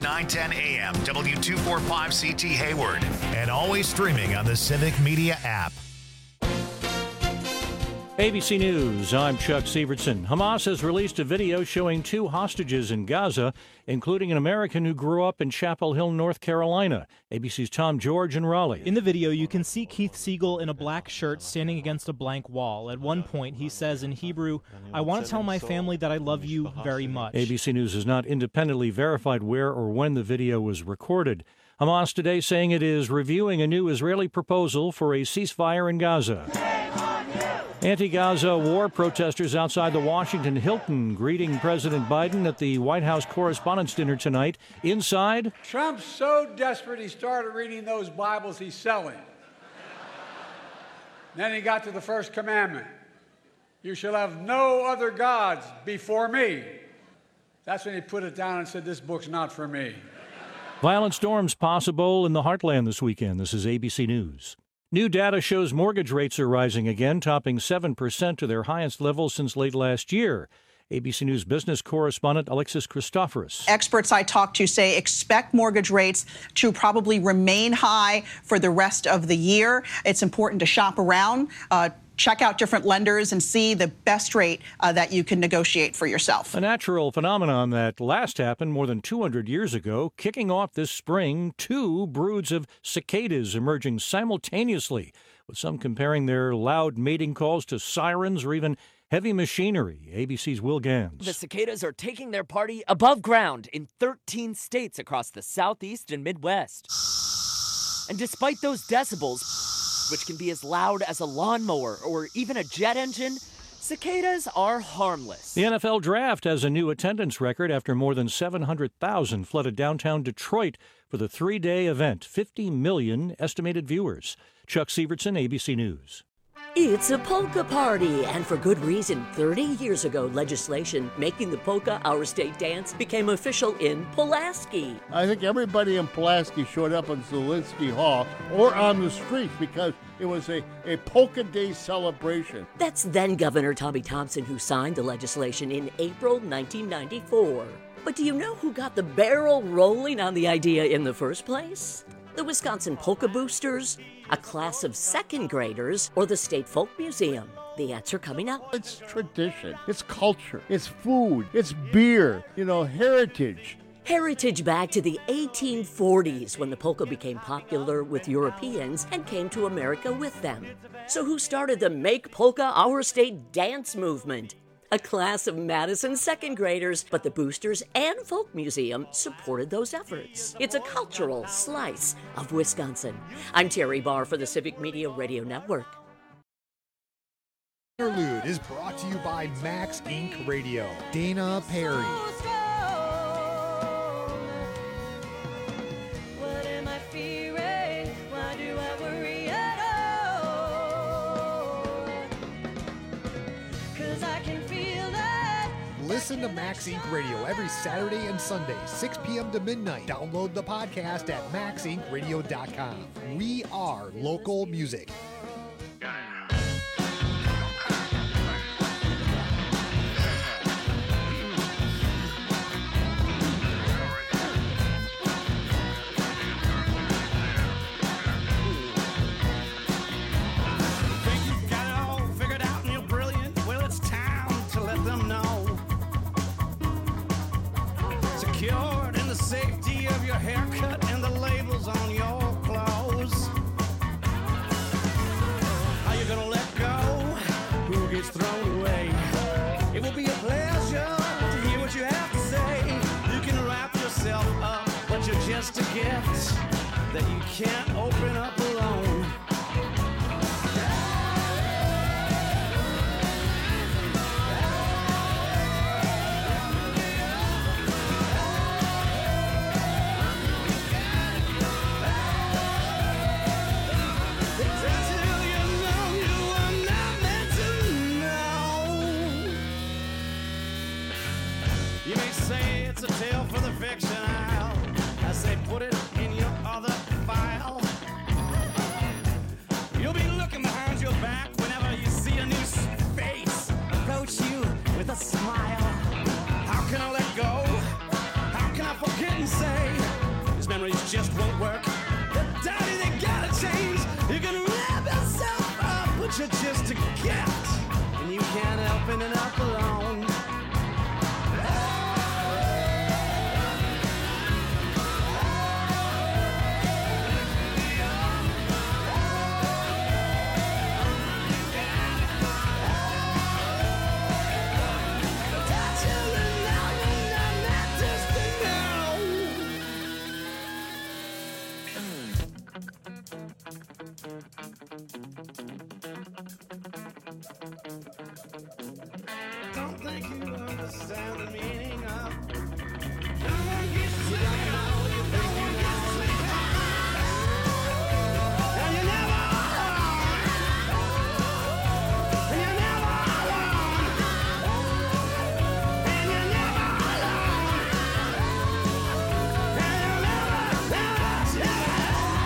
910 AM, W245CT Hayward, and always streaming on the Civic Media app. ABC News, I'm Chuck Sievertson. Hamas has released a video showing 2 hostages in Gaza, including an American who grew up in Chapel Hill, North Carolina. ABC's Tom George in Raleigh. In the video, you can see Keith Siegel in a black shirt standing against a blank wall. At one point, he says in Hebrew, "I want to tell my family that I love you very much." ABC News has not independently verified where or when the video was recorded. Hamas today saying it is reviewing a new Israeli proposal for a ceasefire in Gaza. Anti-Gaza war protesters outside the Washington Hilton greeting President Biden at the White House Correspondents' Dinner tonight. Inside, Trump's so desperate he started reading those Bibles he's selling. Then he got to the first commandment. You shall have no other gods before me. That's when he put it down and said, this book's not for me. Violent storms possible in the heartland this weekend. This is ABC News. New data shows mortgage rates are rising again, topping 7% to their highest level since late last year. ABC News business correspondent Alexis Christoforous. Experts I talked to say expect mortgage rates to probably remain high for the rest of the year. It's important to shop around, check out different lenders and see the best rate that you can negotiate for yourself. A natural phenomenon that last happened more than 200 years ago, kicking off this spring, 2 broods of cicadas emerging simultaneously, with some comparing their loud mating calls to sirens or even heavy machinery. ABC's Will Gans. The cicadas are taking their party above ground in 13 states across the Southeast and Midwest. And despite those decibels, which can be as loud as a lawnmower or even a jet engine, cicadas are harmless. The NFL Draft has a new attendance record after more than 700,000 flooded downtown Detroit for the 3-day event. 50 million estimated viewers. Chuck Sievertson, ABC News. It's a polka party, and for good reason. 30 years ago, legislation making the polka our state dance became official in Pulaski. I think everybody in Pulaski showed up in Zielinski Hall or on the streets because it was a polka day celebration. That's then Governor Tommy Thompson who signed the legislation in April 1994. But do you know who got the barrel rolling on the idea in the first place? The Wisconsin Polka Boosters, a class of second graders, or the State Folk Museum? The answer coming up. It's tradition, it's culture, it's food, it's beer, heritage. Heritage back to the 1840s when the polka became popular with Europeans and came to America with them. So who started the Make Polka Our State dance movement? A class of Madison second graders, but the Boosters and Folk Museum supported those efforts. It's a cultural slice of Wisconsin. I'm Terry Barr for the Civic Media Radio Network. Interlude is brought to you by Max Inc. Radio. Dana Perry. Listen to Max Inc. Radio every Saturday and Sunday, 6 p.m. to midnight. Download the podcast at maxincradio.com. We are local music. Haircut and the labels on your clothes. How you gonna let go? Who gets thrown away? It will be a pleasure to hear what you have to say. You can wrap yourself up, but you're just a gift that you can't open up alone. It's a tale for the fiction aisle. I say put it in your other file. memories just won't work. But daddy, they gotta change. You can wrap yourself up, but you're just a gift, and you can't help ending up alone. Don't think you understand the meaning of no one gets sleep. No one gets sleep. And you're never alone. And you're never alone. And you're never alone. And you're never, never, never.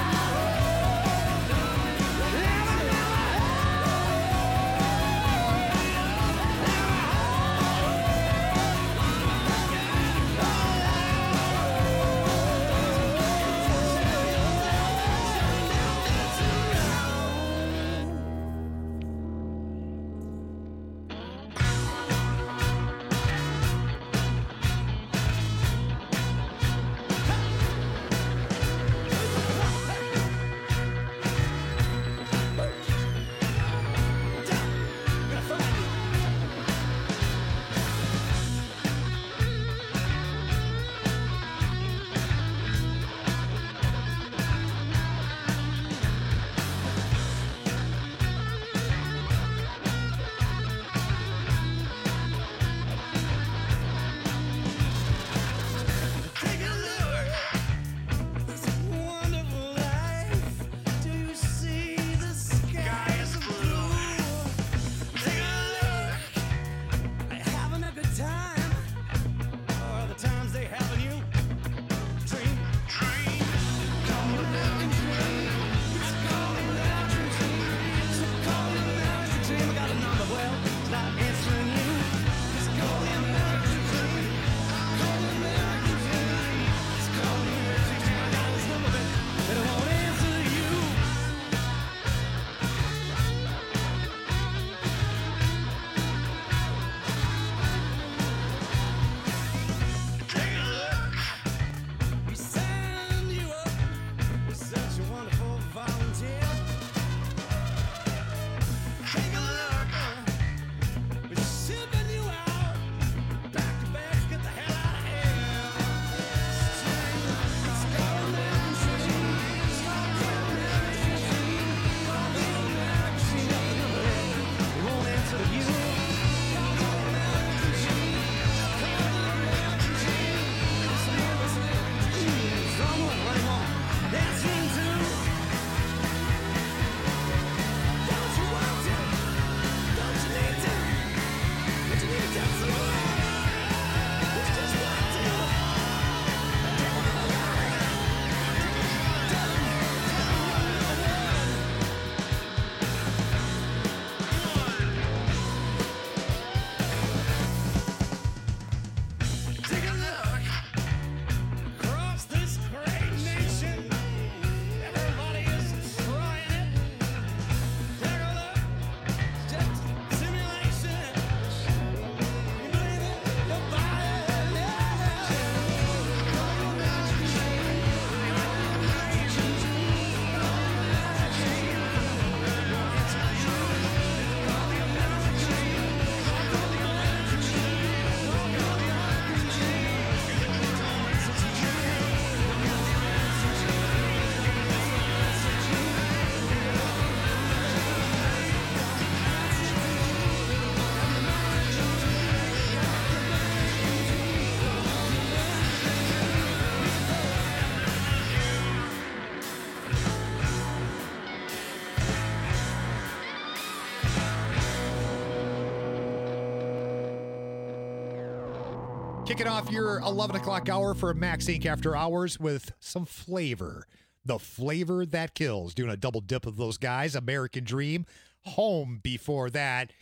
Kicking off your 11 o'clock hour for Max Inc. After Hours with some flavor. The flavor that kills. Doing a double dip of those guys. American Dream. Home before that.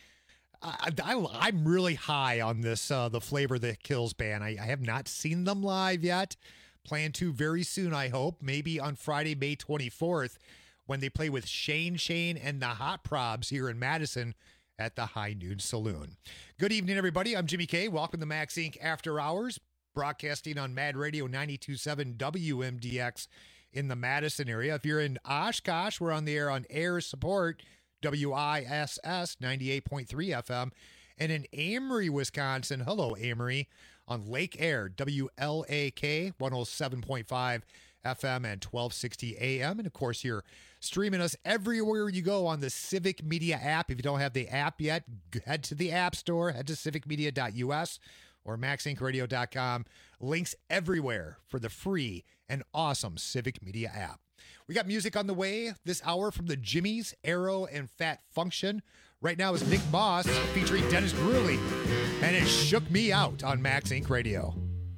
I'm really high on this, the Flavor That Kills band. I have not seen them live yet, Plan to very soon, I hope, maybe on Friday, May 24th, when they play with Shane and the Hot Probs here in Madison at the High Noon Saloon. Good evening, everybody. I'm Jimmy K. Welcome to Max Inc. After Hours, broadcasting on Mad Radio 92.7 WMDX in the Madison area. If you're in Oshkosh, we're on the air on Air Support, WISS 98.3 FM. And in Amory, Wisconsin, hello, Amory, on Lake Air, WLAK 107.5 FM and 1260 AM. And, of course, you're streaming us everywhere you go on the Civic Media app. If you don't have the app yet, head to the App Store, head to civicmedia.us or maxincradio.com. Links everywhere for the free and awesome Civic Media app. We got music on the way this hour from the Jimmys, Arrow, and Fat Function. Right now is Nick Moss featuring Dennis Bruley, and it shook me out on Max Inc. Radio.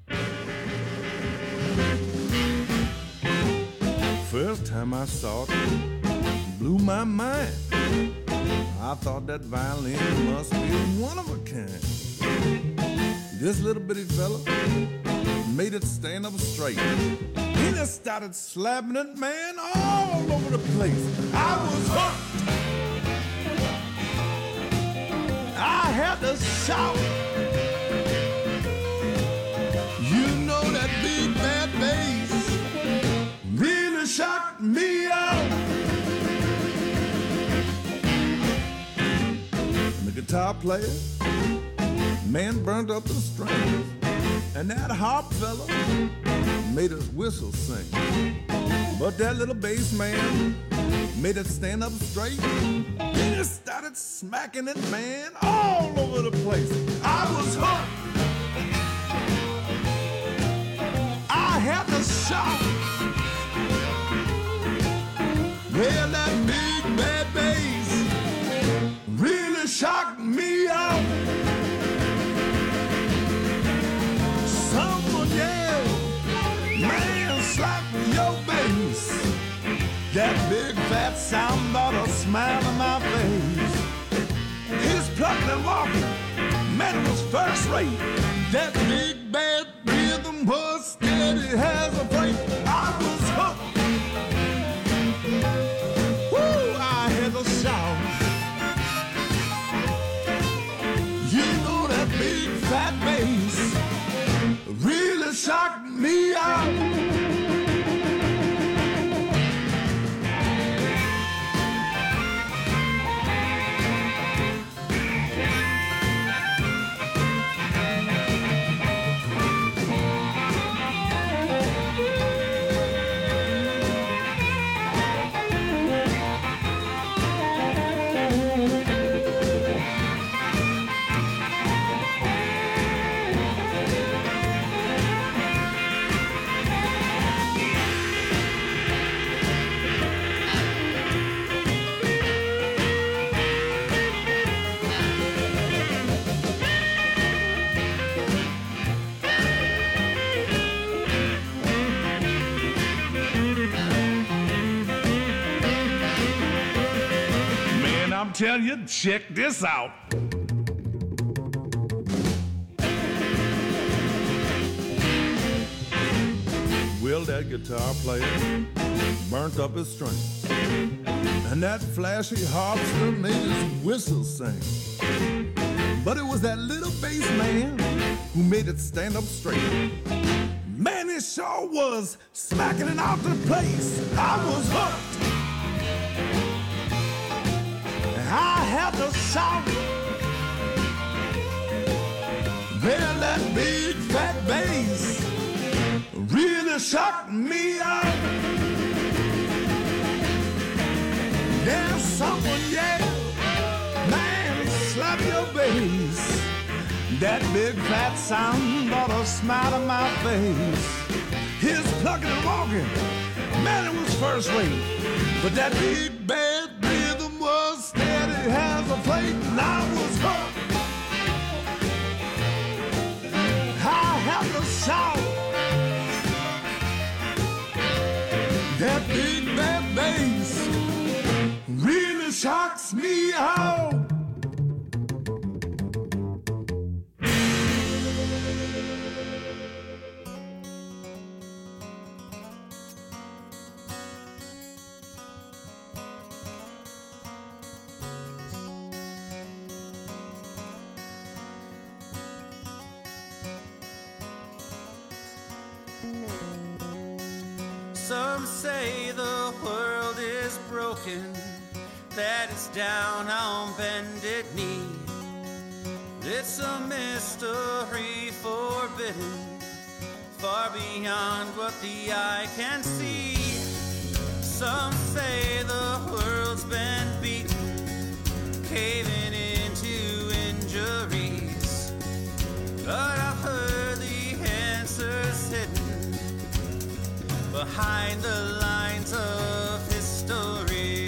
First time I saw it, blew my mind. I thought that violin must be one of a kind. This little bitty fella made it stand up straight. He just started slapping it, man, all over the place. I was hooked. I had to shout. You know that big bad bass really shocked me out. And the guitar player, man, burned up the strings. And that harp fella made us whistle sing. But that little bass man made it stand up straight. He just started smacking it, man, all over the place. I was hooked. I had to shout. Well, that big bad bass really shocked me out. Someone yelled, man, slap your bass. That big fat sound brought a smile on my face. His plucking and walking, man, it was first rate. That big bad rhythm was steady as a freight. I was hooked. Woo, I had to shout. You know that big fat bass really shocked me out. Tell you, check this out. Well, that guitar player burnt up his strings, and that flashy harpster made his whistle sing. But it was that little bass man who made it stand up straight. Man, it sure was smacking it out the place. I was hooked. I had to shout. Well, that big fat bass really shocked me out. There's someone yelled, man, slap your bass. That big fat sound brought a smile on my face. His plucking and walking, man, it was first rate. But that big bad rhythm was steady as a plate, and I was hooked. I had to shout. That big bad bass really shocks me out. Some say the world is broken, that it's down on bended knee. It's a mystery forbidden, far beyond what the eye can see. Some say the world's been beaten, caving into injuries, but I've heard the answers hidden behind the lines of history.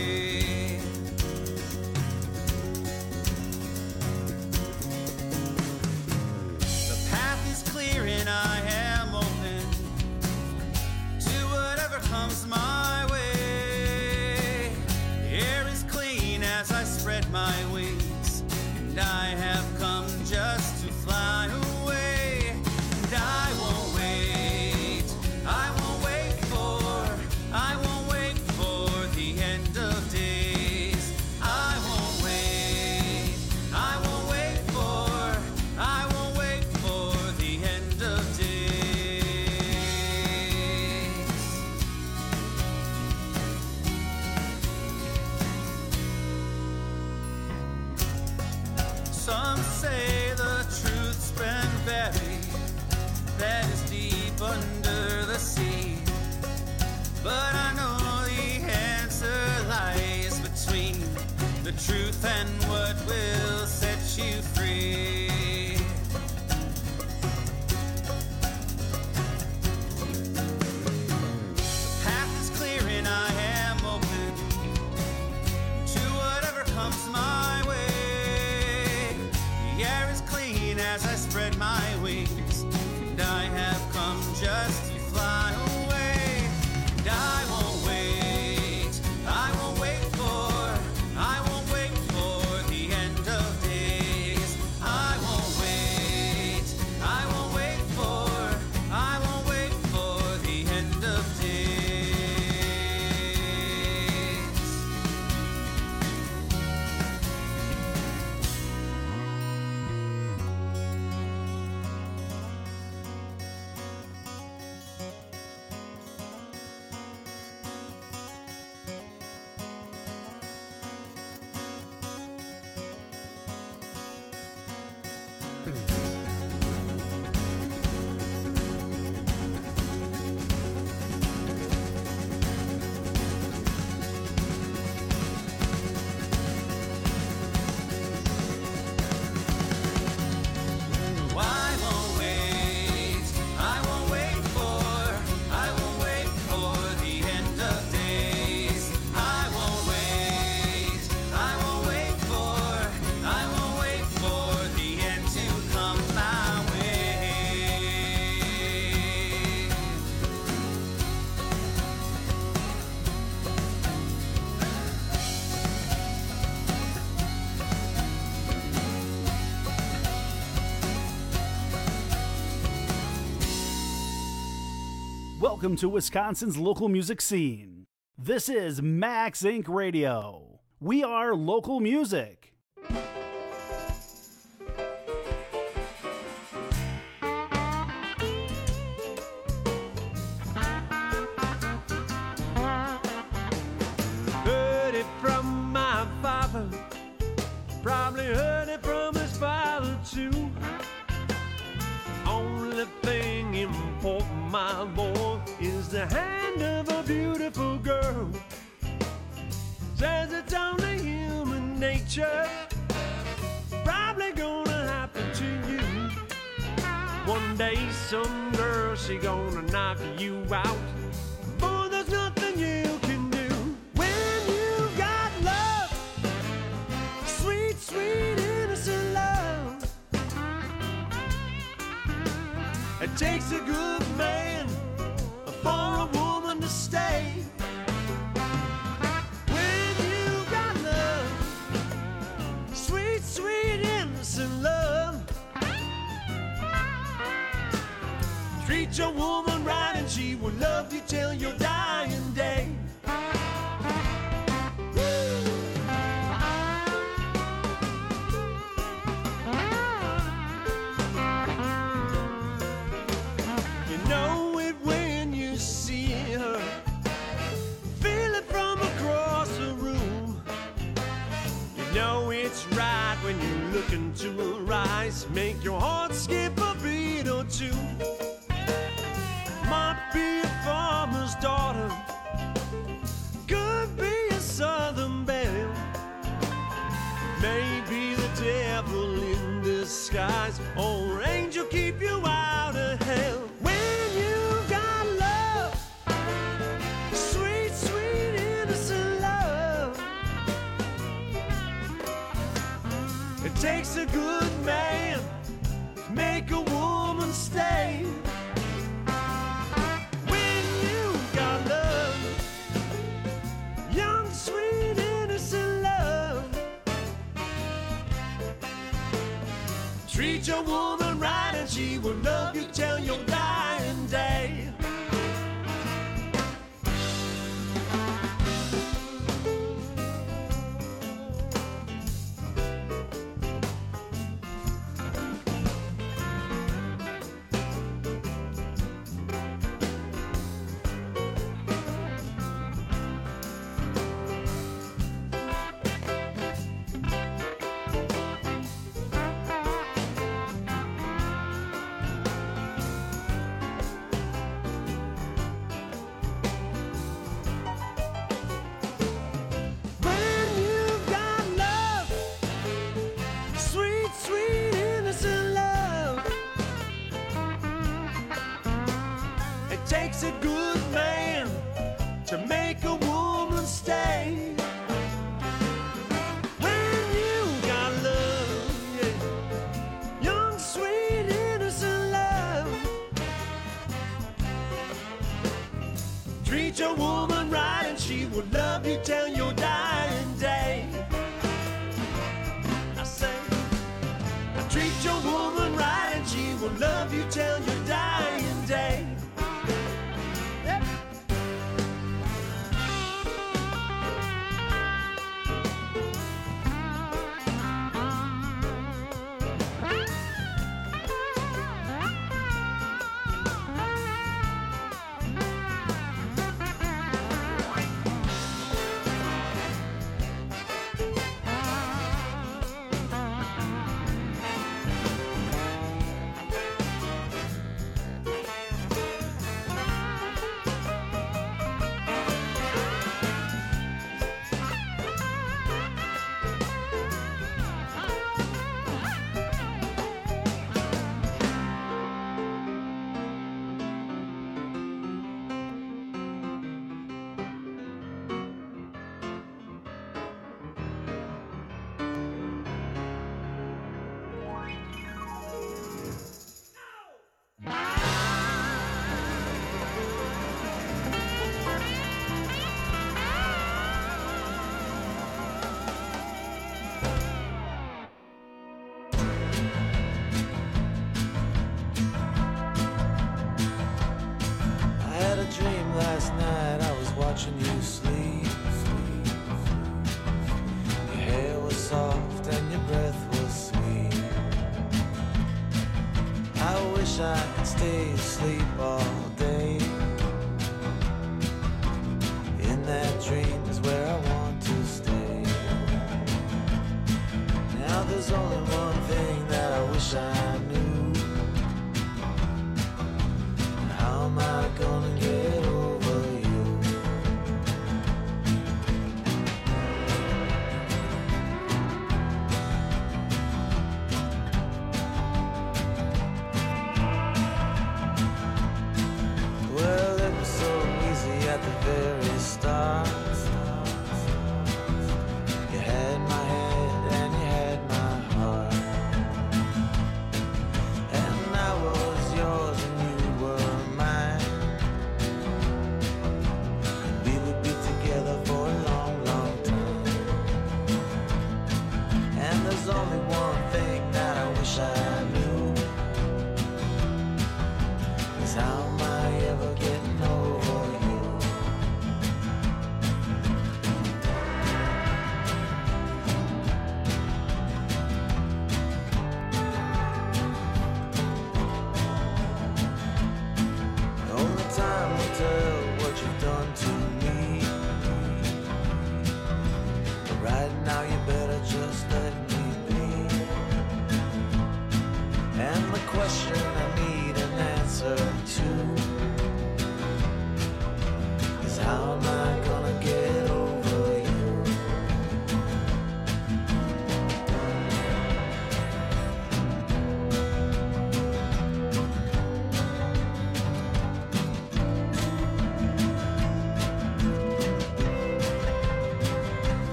The path is clear and I am open to whatever comes my way. The air is clean as I spread my wings, and I have come just to fly away. And I won't wait, I won't wait for the end of days. I won't wait, I won't wait for the end of days. Some say the truth's been buried, that is deep under the sea. But I know the answer lies between the truth and what will set you free. The path is clear and I am open to whatever comes my way. The air is clean as I spread my wings, and I have come just to fly away. And I won't wait, I won't wait for the end of days. I won't wait, I won't wait for the end of days. Welcome to Wisconsin's local music scene. This is Max Inc. Radio. We are local music. Heard it from my father, probably heard it from his father too. Only thing important, my boy, is the hand of a beautiful girl. Says it's only human nature, probably gonna happen to you. One day some girl, she gonna knock you out. Boy, there's nothing you can do. When you got love, sweet, sweet, innocent love, it takes a good man for a woman to stay. When you got love, sweet, sweet, innocent love, treat your woman right and she will love you till your dying day. You know it when you see her. hoping to arise, make your heart skip a beat or two. Might be a farmer's daughter, could be a southern belle, maybe the devil in disguise, or angel keep you out of hell. When you got love, sweet, sweet, innocent love, it takes a good man to make a woman stay. When you got love, young, sweet, innocent love, treat your woman right and she will love you till your dying day. Takes a good man to make a woman stay. When you got love, yeah, young, sweet, innocent love, treat your woman right and she will love you till your dying day. I say, treat your woman right and she will love you till your dying day. watching you sleep. Your hair was soft and your breath was sweet. I wish I could stay asleep all day. In that dream is where I want to stay. Now there's only one thing that I wish I knew. How am I gonna get over you?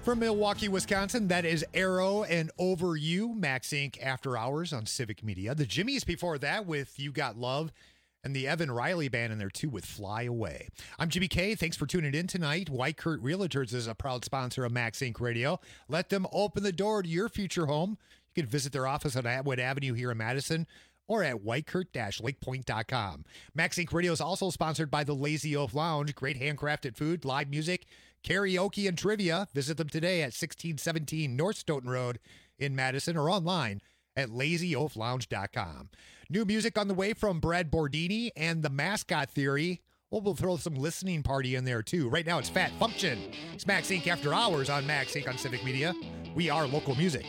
From Milwaukee, Wisconsin, that is Arrow and Over You, Max Inc. After Hours on Civic Media. The Jimmies before that with You Got Love, and the Evan Riley Band in there too with Fly Away. I'm Jimmy K. Thanks for tuning in tonight. White Kurt Realtors is a proud sponsor of Max Inc. Radio. Let them open the door to your future home. You can visit their office on Atwood Avenue here in Madison or at whitekurt-lakepoint.com. Max Inc. Radio is also sponsored by the Lazy Oaf Lounge. Great handcrafted food, live music, karaoke, and trivia. Visit them today at 1617 North Stoughton Road in Madison or online at lazyoaflounge.com. New music on the way from Brad Bordini and the Mascot Theory. We'll throw some listening party in there, too. Right now, it's Fat Function. It's Max Inc. After Hours on Max Inc. on Civic Media. We are local music.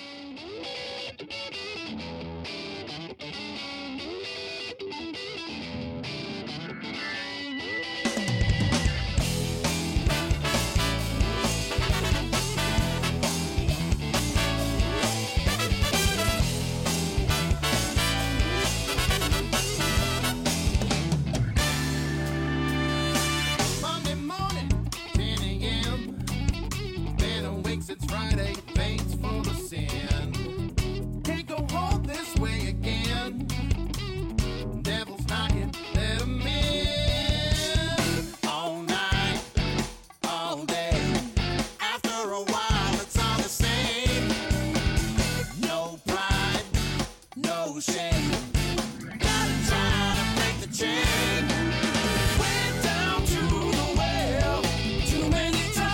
It's Friday, thanks for the sin. Can't go home this way again. Devil's knocking, let him in. All night, all day. After a while, it's all the same. No pride, no shame. Gotta try to break the chain. Went down to the well too many times.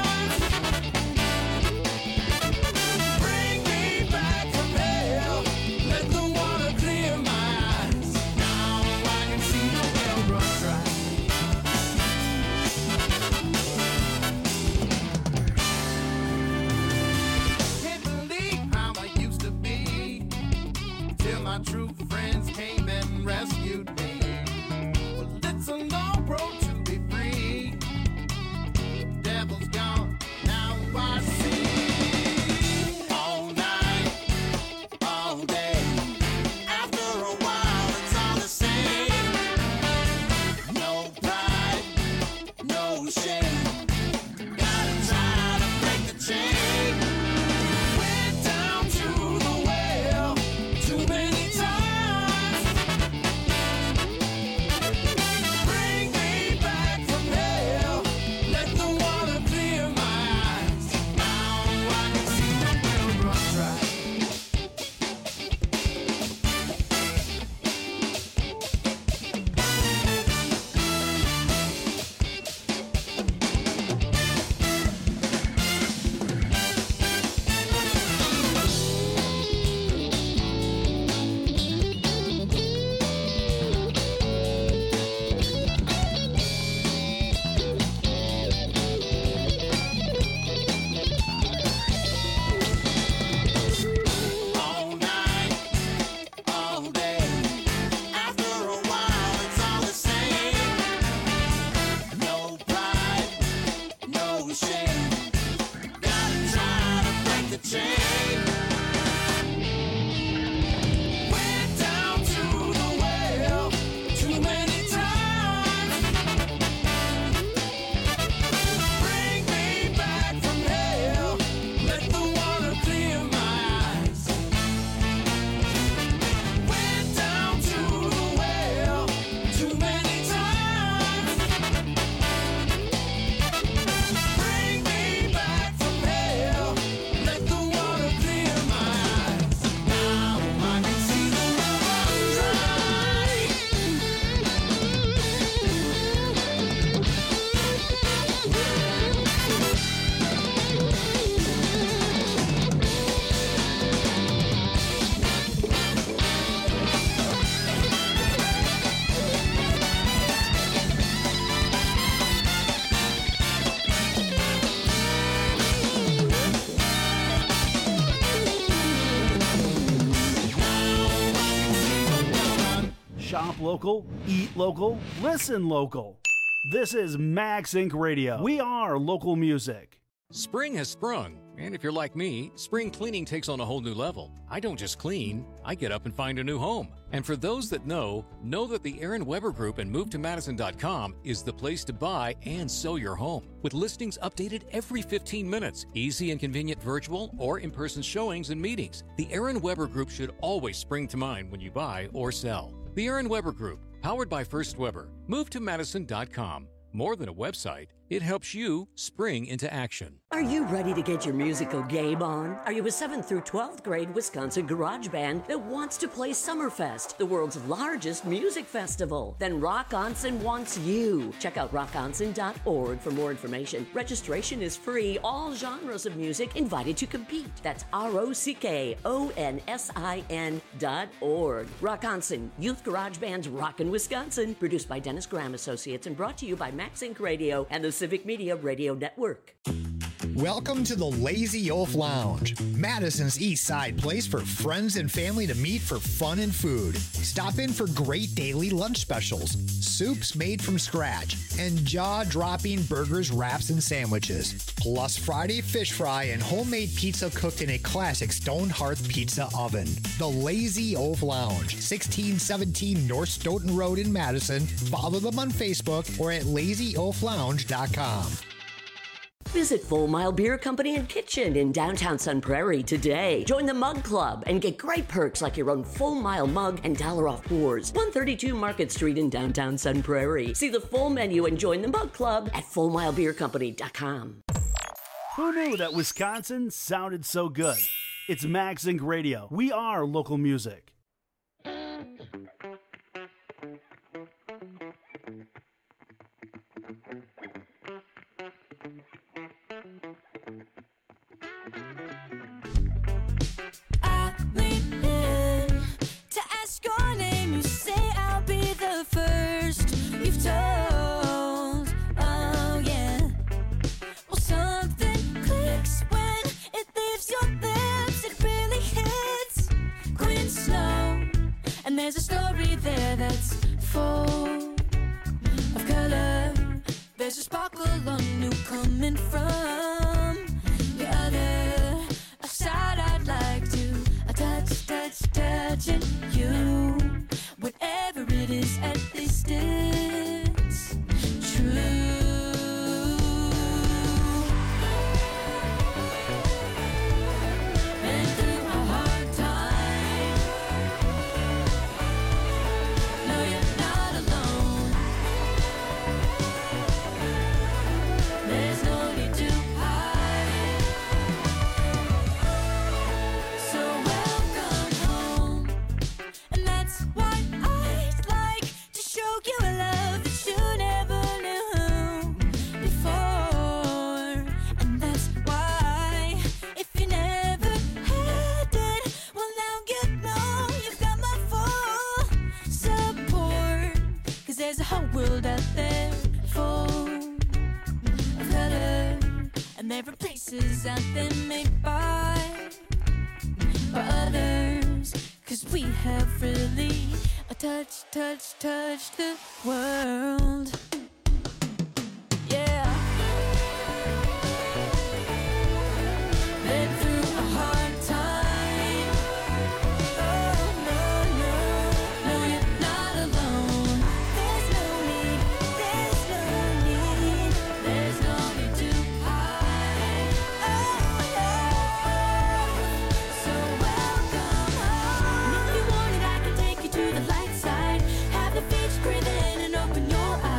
My true friends came and rescued me. Well, it's a long road to be free. Devil's gone, now I see. All night, all day. After a while, it's all the same. No pride, no shame. Gotta try to break the chain. Went down to the well too many. Shop local, eat local, listen local. This is Max Inc. Radio. We are local music. Spring has sprung, and if you're like me, spring cleaning takes on a whole new level. I don't just clean, I get up and find a new home. And for those that know that the Aaron Weber Group and MoveToMadison.com is the place to buy and sell your home. With listings updated every 15 minutes, easy and convenient virtual or in-person showings and meetings, the Aaron Weber Group should always spring to mind when you buy or sell. The Aaron Weber Group, powered by First Weber. MoveToMadison.com. More than a website, it helps you spring into action. Are you ready to get your musical game on? Are you a 7th through 12th grade Wisconsin garage band that wants to play Summerfest, the world's largest music festival? Then Rock Onsen wants you. Check out rockonsen.org for more information. Registration is free. All genres of music invited to compete. That's ROCKONSIN.org. Rock Onsen, Youth Garage Band's Rockin' Wisconsin. Produced by Dennis Graham Associates and brought to you by Max Inc. Radio and the Civic Media Radio Network. Welcome to the Lazy Oaf Lounge, Madison's East Side place for friends and family to meet for fun and food. Stop in for great daily lunch specials, soups made from scratch, and jaw-dropping burgers, wraps, and sandwiches. Plus Friday fish fry and homemade pizza cooked in a classic stone hearth pizza oven. The Lazy Oaf Lounge, 1617 North Stoughton Road in Madison. Follow them on Facebook or at lazyoaflounge.com. Visit Full Mile Beer Company and Kitchen in downtown Sun Prairie today. Join the Mug Club and get great perks like your own Full Mile mug and $1 off pours. 132 Market Street in downtown Sun Prairie. See the full menu and join the Mug Club at FullMileBeerCompany.com. Who knew that Wisconsin sounded so good? It's Max Inc. Radio. We are local music. First you've told, oh yeah. Well, something clicks when it leaves your lips. It really hits Quinn Snow, and there's a story there that's full of color. There's a sparkle on you coming from the other side. I'd like to touching you. Whatever it is at this distance, true. Been through a hard time. No, you're not alone. There's no need to hide. So welcome home, and that's why I'd like to show you a love that you never knew before. And that's why, if you never had it, well now you know you've got my full support. 'Cause there's a whole world out there full of color, and there are places out there made by others. 'Cause we have really touched the world. Yeah. Been through a hard time. Oh, no, you're not alone. There's no need to hide. So welcome home. And if you want it, I can take you to the light side. Have the beach, breathe in and open your eyes.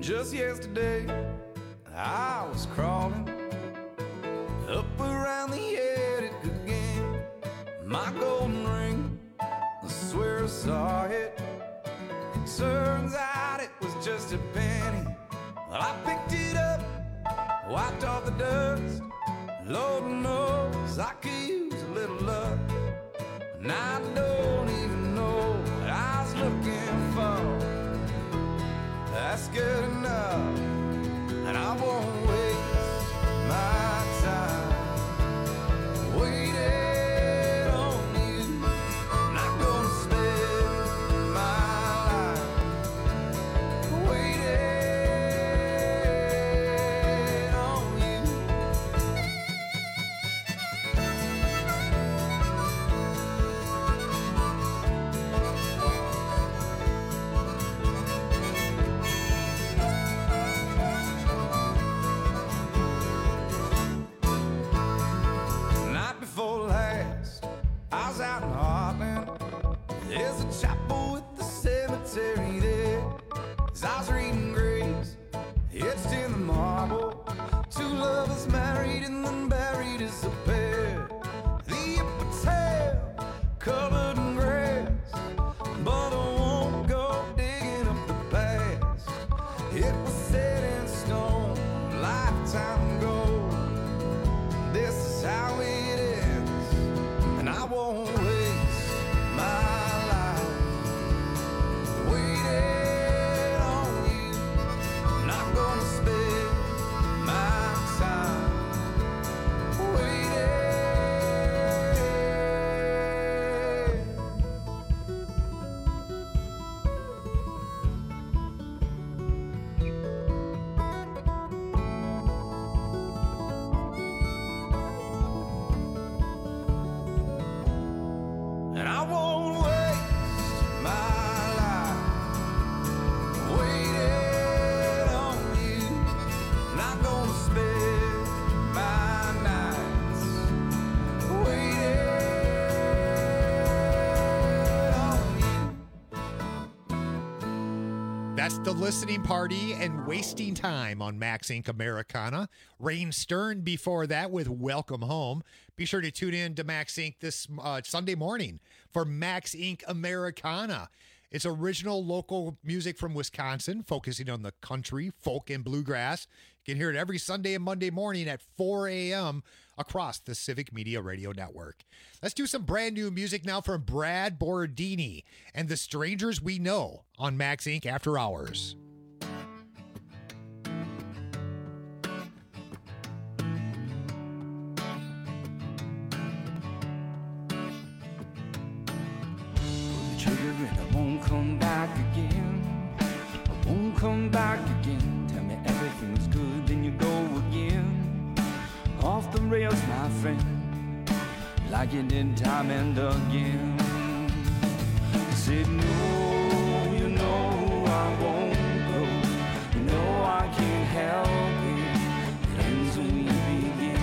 Just yesterday, I was crawling up around the attic again. My golden ring, I swear I saw it. It turns out it was just a penny. Well, I picked it up, wiped off the dust. Lord knows I could use a little luck. And I don't even know what I was looking for. That's good enough, and I won't waste my time waiting on you. I'm not gonna spend my life waiting on you. Night before last, I was out in Heartland. There's a chapel with the cemetery there. As I was reading graves, etched in the marble, two lovers married and then buried as a pair. The epitaph covered in grass, but I won't go digging up the past. It was set in stone, a lifetime ago. This is how it ends, and I won't waste my life waiting on you. I'm not gonna spend my time waiting. And I won't waste my life waiting on you. Not gonna spend my nights waiting on you. That's The Listening Party and Wasting Time on Max Inc. Americana. Rain Stern before that with Welcome Home. Be sure to tune in to Max Inc. this Sunday morning for Max Inc. Americana. It's original local music from Wisconsin, focusing on the country, folk, and bluegrass. You can hear it every Sunday and Monday morning at 4 a.m. across the Civic Media Radio Network. Let's do some brand new music now from Brad Borodini and The Strangers We Know on Max Inc. After Hours. Children, I won't come back again. I won't come back again. Tell me everything's good, then you go again. Off the rails, my friend, like you did time and again. I said, no, you know I won't go. You know I can't help it. It ends when we begin.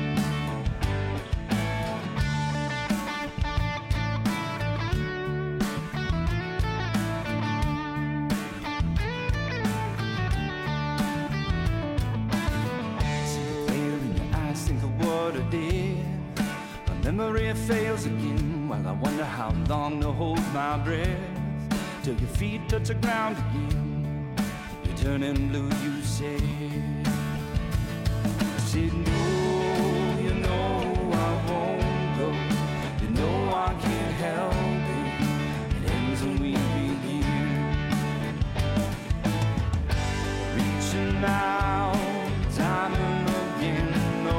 Think of what I did. My memory fails again. Well, I wonder how long to hold my breath till your feet touch the ground again. You're turning blue, you said. I said, no, you know I won't go. You know I can't help it. It ends when we begin. Reaching out, time and again.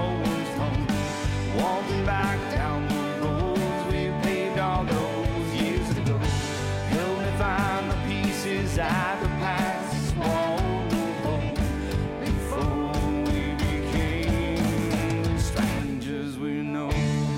Walking back down the roads we paved all those years ago. Help me find the pieces I could pass this wall before we became the strangers we know.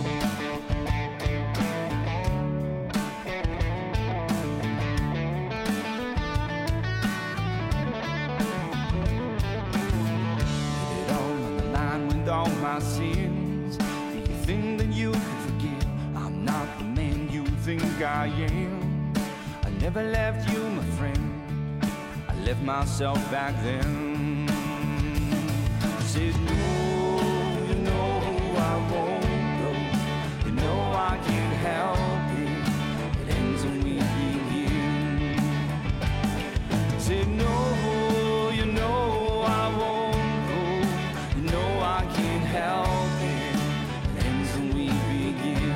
Put it all on the line with all my sins. That you can forgive. I'm not the man you think I am. I never left you, my friend. I left myself back then. I said, no, you know I won't go. You know I can't help it. It ends when we begin. I said, no, you know I won't go. You know I can't help it. It ends when we begin.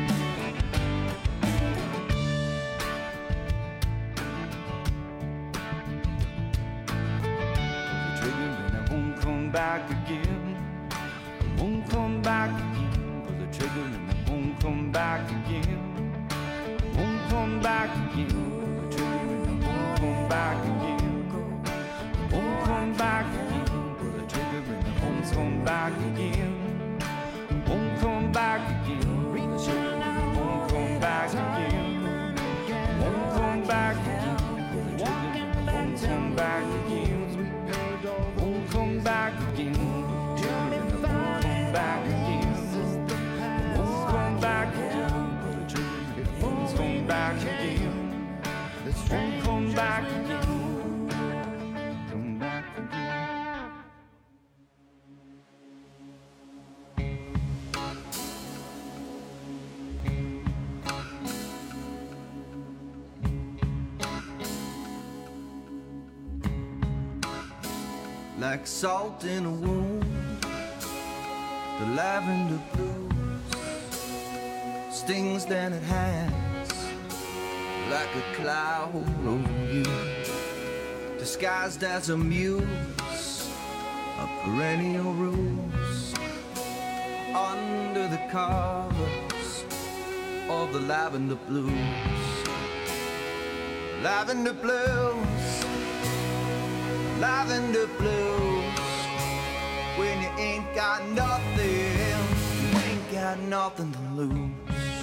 Back again, I won't come back again. Pull the trigger and I won't come back again. I won't come back again. Pull the trigger and I won't come back again. I won't come back again. Pull the trigger and I won't come back again. I won't come back again. Pull the trigger and I won't come back again. I won't come back again. Pull the trigger and I won't come back again. Won't come back again. Won't come back again. Won't come back again. Won't come back again. Won't come back again. Come back again. Like salt in a wound, the lavender blues stings than it has, like a cloud over you, disguised as a muse of perennial rose, under the covers of the lavender blues. Lavender blues, lavender blues. When you ain't got nothing, you ain't got nothing to lose.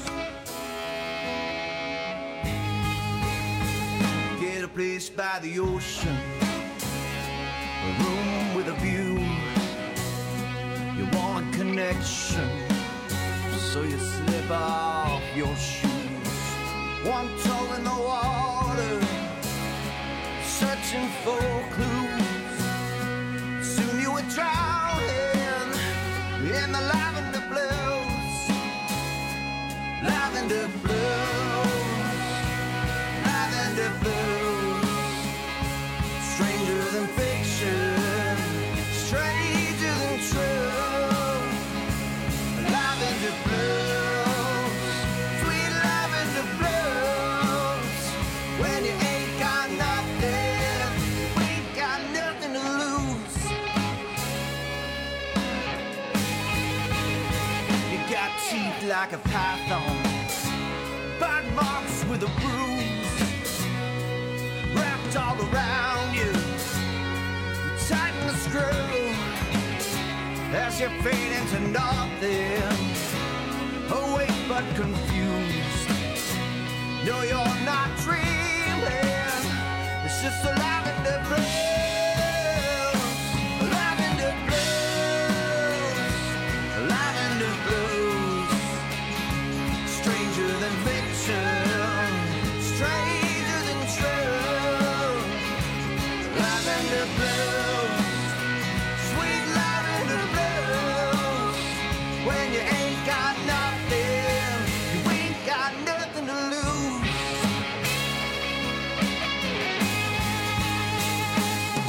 Get a place by the ocean, a room with a view. You want a connection, so you slip off your shoes. One toe in the water, searching for clues. Soon you were drowning in the lavender blues. Lavender blues, lavender blues. Stranger than fiction, stranger than true. Lavender blues, sweet lavender blues. When you ain't got nothing, we ain't got nothing to lose. You got teeth like a python, bite marks with a bruise, wrapped all around you. You tighten the screw as you fade into nothing, awake but confused. No, you're not dreaming, it's just a lavender blues, lavender blues, lavender blues. Stranger than fiction, stranger than true. Lavender blues, sweet lavender blues. When you ain't got nothing, you ain't got nothing to lose.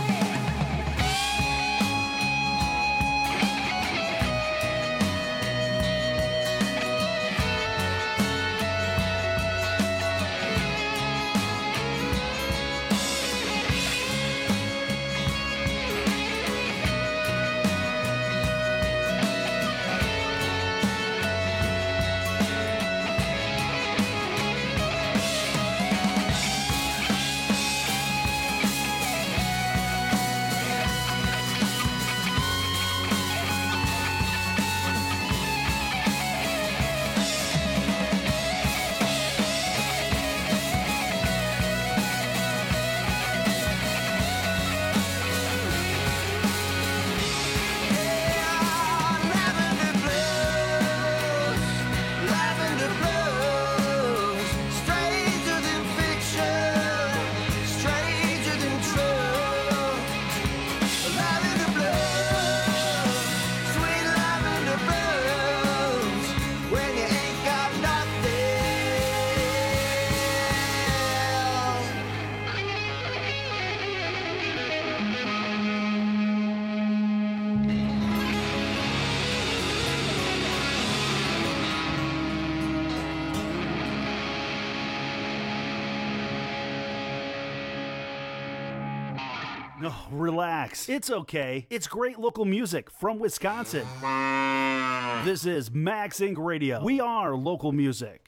Oh, relax. It's okay. It's great local music from Wisconsin. This is Max Inc. Radio. We are local music.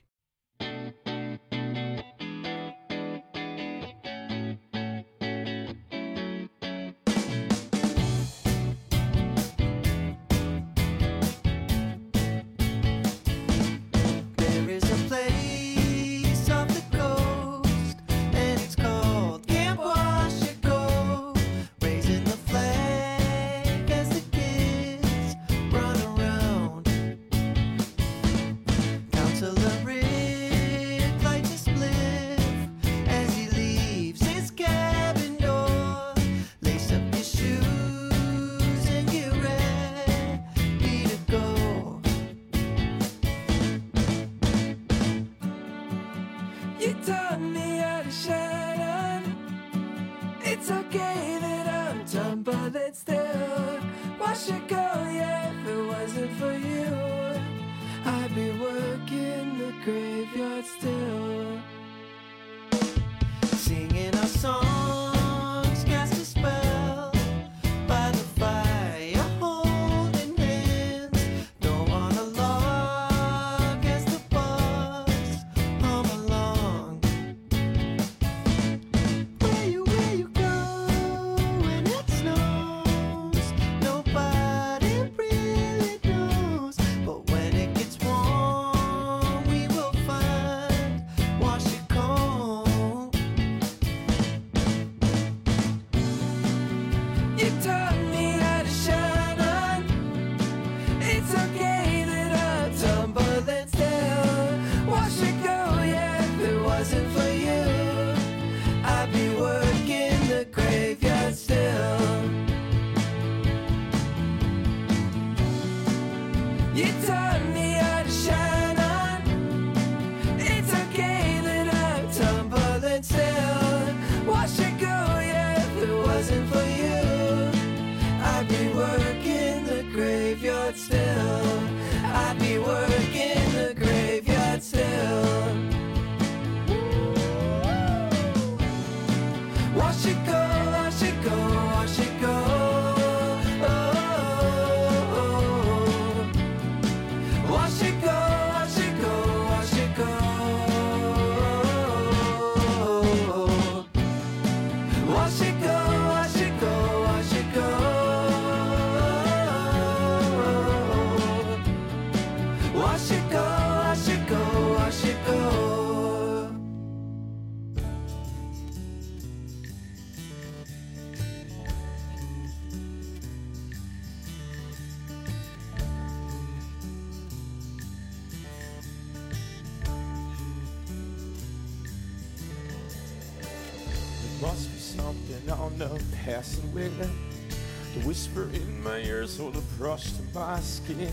Must be something on the passing wind, the whisper in my ears or the brush to my skin.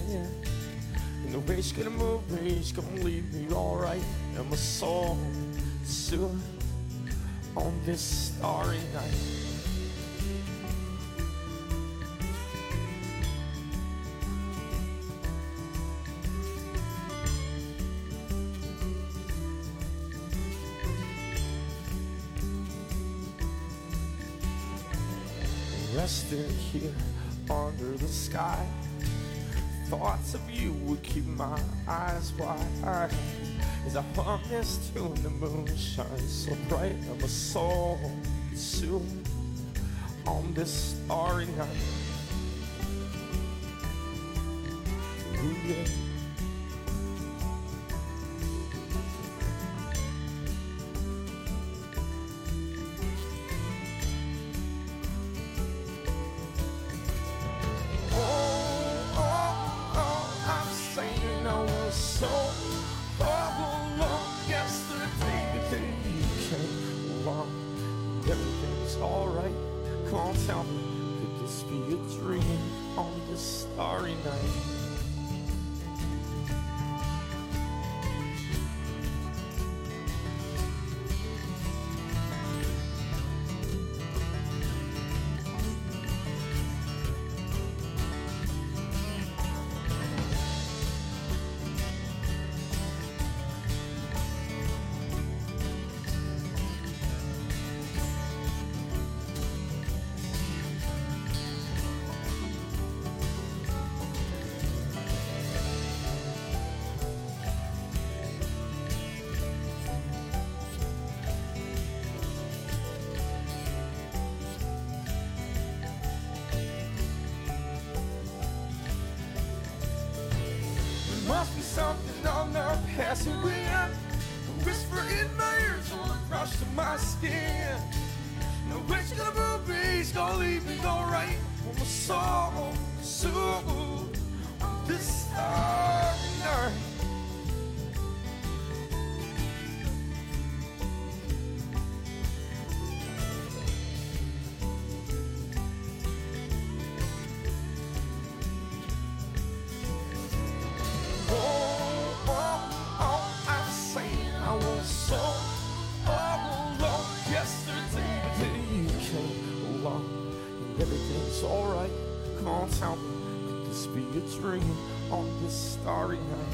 And the way she's gonna move me, she's gonna leave me alright. And my soul soon on this starry night. Resting here under the sky, thoughts of you would keep my eyes wide as I hum this tune. The moon shines so bright, and my soul is soon on this starry night. Ooh, yeah. passing wind, a whisper in my ears, or a rush to my skin. Now which gonna breeze gonna leave me go right on my soul, soul, on this starry night. Everything's alright, come on, tell me, could this be a dream on this starry night?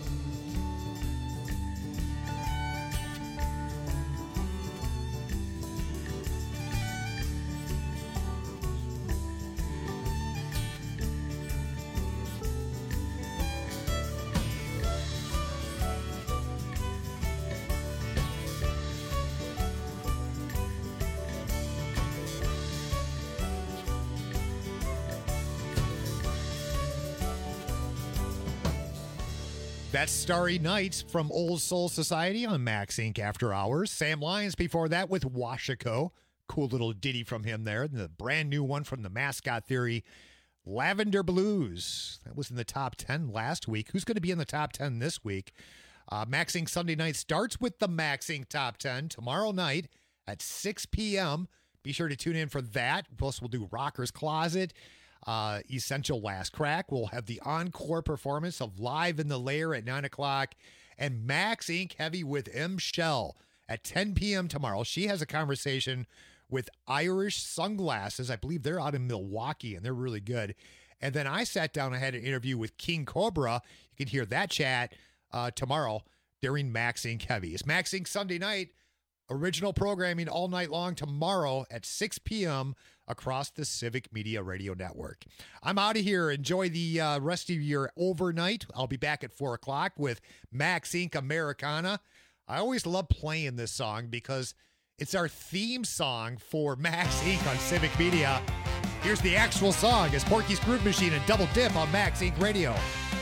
That's Starry Night from Old Soul Society on Max Inc. After Hours. Sam Lyons before that with Washiko. Cool little ditty from him there. The brand new one from the Mascot Theory, Lavender Blues. That was in the top 10 last week. Who's going to be in the top 10 this week? Max Inc. Sunday night starts with the Max Inc. top 10 tomorrow night at 6 p.m. Be sure to tune in for that. Plus, we'll do Rocker's Closet. Essential Last Crack. We'll have the encore performance of Live in the Lair at 9 o'clock and Max Inc. Heavy with M. Shell at 10 p.m. tomorrow. She has a conversation with Irish Sunglasses. I believe they're out in Milwaukee, and they're really good. And then I sat down and had an interview with King Cobra. You can hear that chat tomorrow during Max Inc. Heavy. It's Max Inc. Sunday night. Original programming all night long tomorrow at 6 p.m. across the Civic Media Radio Network. I'm out of here. Enjoy the rest of your overnight. I'll be back at 4 o'clock with Max Inc. Americana. I always love playing this song because it's our theme song for Max Inc. on Civic Media. Here's the actual song. It's Porky's Groove Machine and Double Dip on Max Inc. Radio.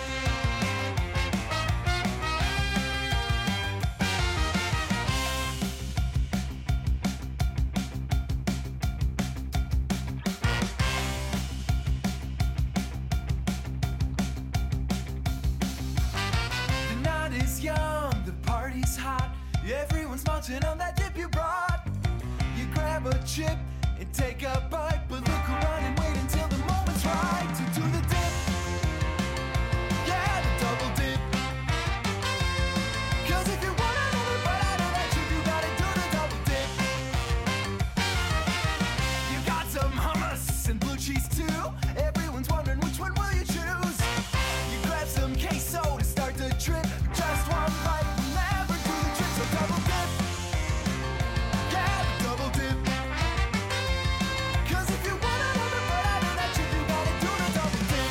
Everyone's munching on that dip you brought. You grab a chip and take a bite, but look around and wait until the moment's right to do the dip. Yeah, the double dip. 'Cause if you want another bite out of that chip, you gotta do the double dip. You got some hummus and blue cheese too. Everyone's wondering which one will you choose. You grab some queso to start the trip. Just one bite. Double dip, yeah, double dip. 'Cause if you want another bite out of that chip, you gotta do the double dip.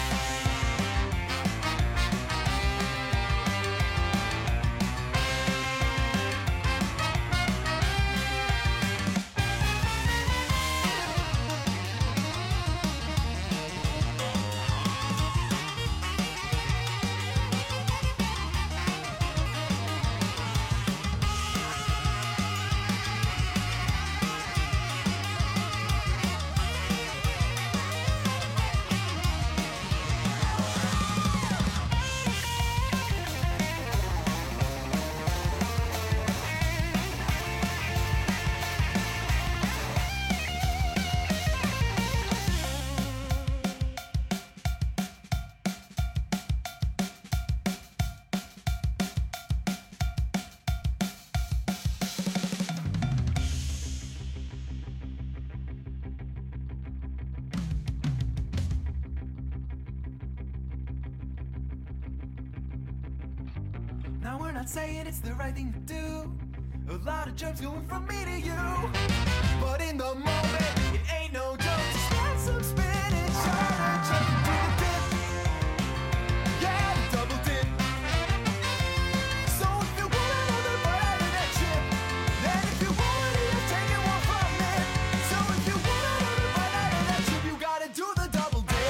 Now we're not saying it's the right thing to do. A lot of germs going from me to you. But in the moment, it ain't no joke. Just grab some spinach, try to jump into the dip. Yeah, the double dip. So if you want another bite out of that chip, then if you want it, you're taking one from it. So if you want another bite out of that chip, you gotta do the double dip.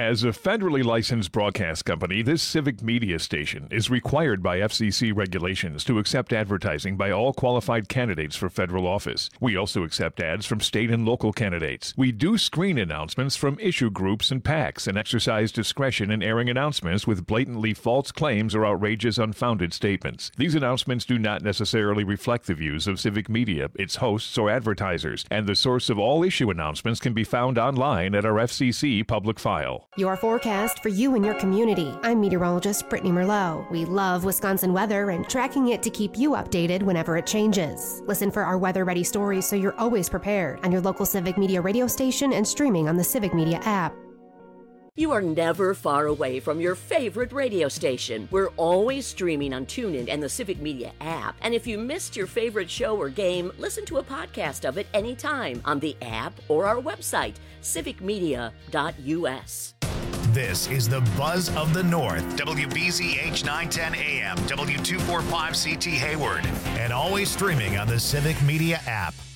As a federally licensed broadcast company, this civic media station is required by FCC regulations to accept advertising by all qualified candidates for federal office. We also accept ads from state and local candidates. We do screen announcements from issue groups and PACs and exercise discretion in airing announcements with blatantly false claims or outrageous, unfounded statements. These announcements do not necessarily reflect the views of civic media, its hosts, or advertisers, and the source of all issue announcements can be found online at our FCC public file. Your forecast for you and your community. I'm meteorologist Brittany Merlot. We love Wisconsin weather and tracking it to keep you updated whenever it changes. Listen for our weather-ready stories so you're always prepared on your local Civic Media radio station and streaming on the Civic Media app. You are never far away from your favorite radio station. We're always streaming on TuneIn and the Civic Media app. And if you missed your favorite show or game, listen to a podcast of it anytime on the app or our website, civicmedia.us. This is the Buzz of the North, WBZH 910 AM, W245CT Hayward, and always streaming on the Civic Media app.